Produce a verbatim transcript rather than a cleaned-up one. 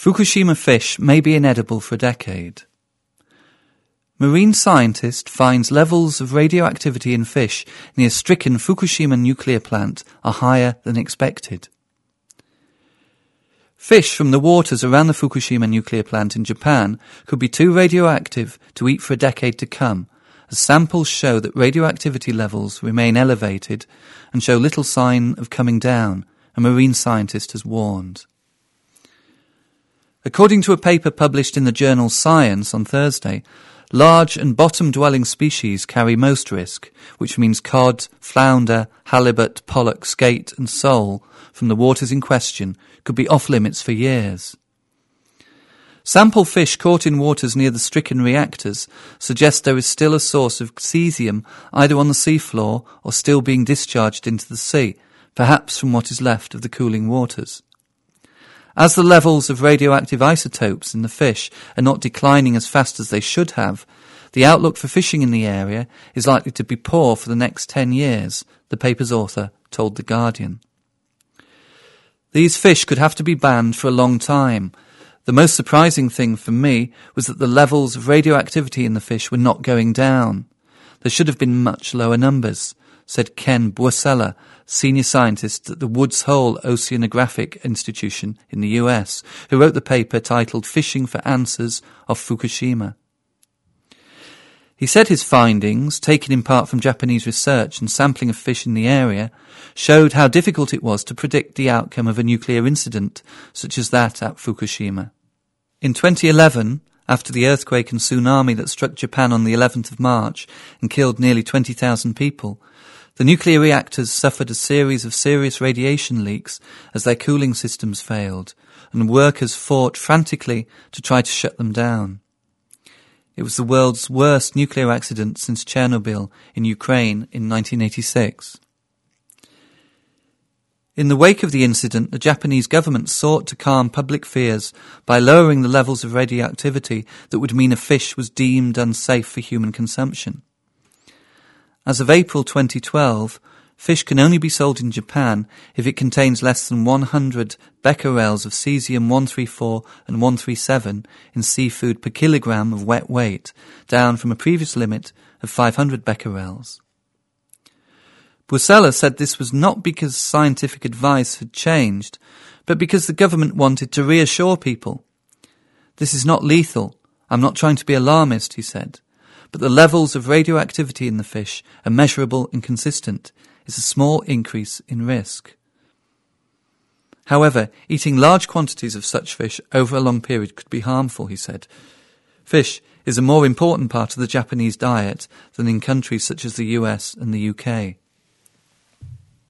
Fukushima fish may be inedible for a decade. Marine scientist finds levels of radioactivity in fish near stricken Fukushima nuclear plant are higher than expected. Fish from the waters around the Fukushima nuclear plant in Japan could be too radioactive to eat for a decade to come, as samples show that radioactivity levels remain elevated and show little sign of coming down, a marine scientist has warned. According to a paper published in the journal Science on Thursday, large and bottom-dwelling species carry most risk, which means cod, flounder, halibut, pollock, skate and sole from the waters in question could be off-limits for years. Sample fish caught in waters near the stricken reactors suggest there is still a source of cesium either on the seafloor or still being discharged into the sea, perhaps from what is left of the cooling waters. As the levels of radioactive isotopes in the fish are not declining as fast as they should have, the outlook for fishing in the area is likely to be poor for the next ten years, the paper's author told The Guardian. These fish could have to be banned for a long time. The most surprising thing for me was that the levels of radioactivity in the fish were not going down. There should have been much lower numbers, said Ken Bursella, senior scientist at the Woods Hole Oceanographic Institution in the U S, who wrote the paper titled Fishing for Answers off Fukushima. He said his findings, taken in part from Japanese research and sampling of fish in the area, showed how difficult it was to predict the outcome of a nuclear incident such as that at Fukushima. In twenty eleven, after the earthquake and tsunami that struck Japan on the eleventh of March and killed nearly twenty thousand people, the nuclear reactors suffered a series of serious radiation leaks as their cooling systems failed, and workers fought frantically to try to shut them down. It was the world's worst nuclear accident since Chernobyl in Ukraine in nineteen eighty-six. In the wake of the incident, the Japanese government sought to calm public fears by lowering the levels of radioactivity that would mean a fish was deemed unsafe for human consumption. As of April twenty twelve, fish can only be sold in Japan if it contains less than one hundred becquerels of cesium one thirty-four and one thirty-seven in seafood per kilogram of wet weight, down from a previous limit of five hundred becquerels. Bursella said this was not because scientific advice had changed, but because the government wanted to reassure people. This is not lethal. I'm not trying to be alarmist, he said. But the levels of radioactivity in the fish are measurable and consistent. It's a small increase in risk. However, eating large quantities of such fish over a long period could be harmful, he said. Fish is a more important part of the Japanese diet than in countries such as the U S and the U K.